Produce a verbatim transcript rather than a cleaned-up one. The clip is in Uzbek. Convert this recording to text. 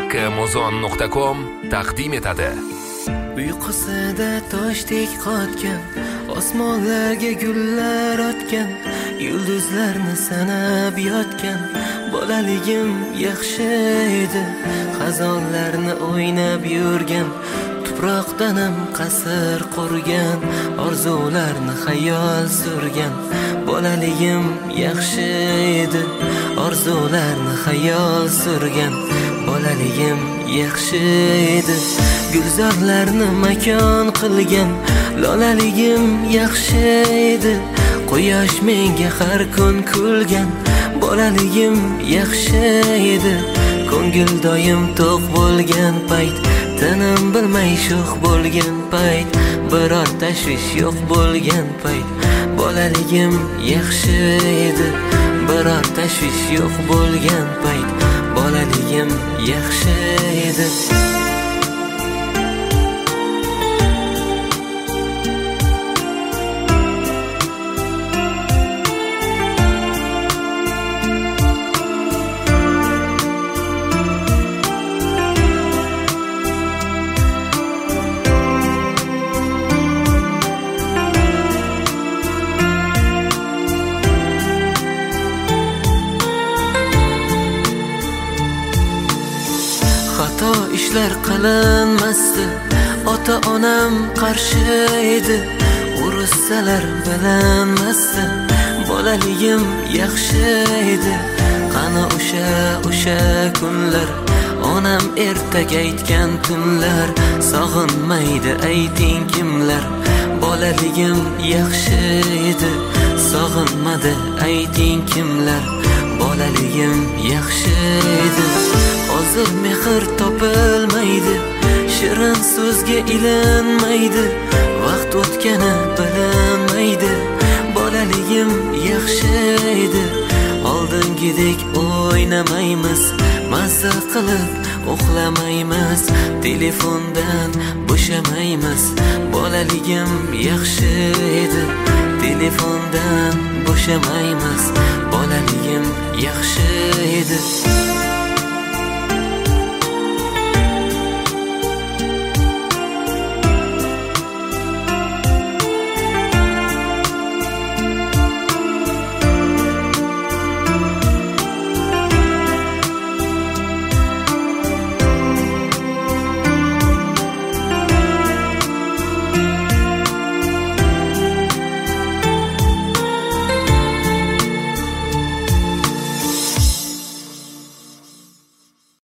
haqqi muzon nuqta com taqdim etadi. Uyqusida toshdek qotgan, osmonlarga gullar otgan, yulduzlarni sanab yotgan bolaligim yaxshi edi. Xazonlarni o'ynab yurgan, tuproqdanam qasr qurgan, orzularni xayol surgan bolaligim yaxshi edi. Orzularni xayol surgan bolaligim yaxshi edi. Gulzorlarni makon qilgan lolaligim yaxshi edi. Quyosh menga har kun kulgan bolaligim yaxshi edi. Ko'ngil doim to'q bo'lgan payt, tanim bilmay sho'x bo'lgan payt, biror tashvish yo'q bo'lgan payt bolaligim yaxshi edi. Biror tashvish yo'q bo'lgan payt bolaligim yaxshi edi. Xato ishlar qilinmasdi, ota-onam qarshi edi. Urussalar bilinmasdi, bolaligim yaxshi edi. Qani o'sha o'sha kunlar, onam ertaga aytgan kunlar, sog'inmaydi ayting kimlar. Bolaligim yaxshi edi, sog'inmadi ayting kimlar. Bolaligim yaxshi edi. Hozir mehr topilmaydi, shirin so'zga ilinmaydi, vaqt o'tgani bilinmaydi. Bolaligim yaxshi edi. Oldingidek o'ynamaymiz, mazza qilib uxlamaymiz, telefondan bo'shamaymiz. Bolaligim yaxshi edi. Telefondan bo'shamaymiz, bolaligim yaxshi edi.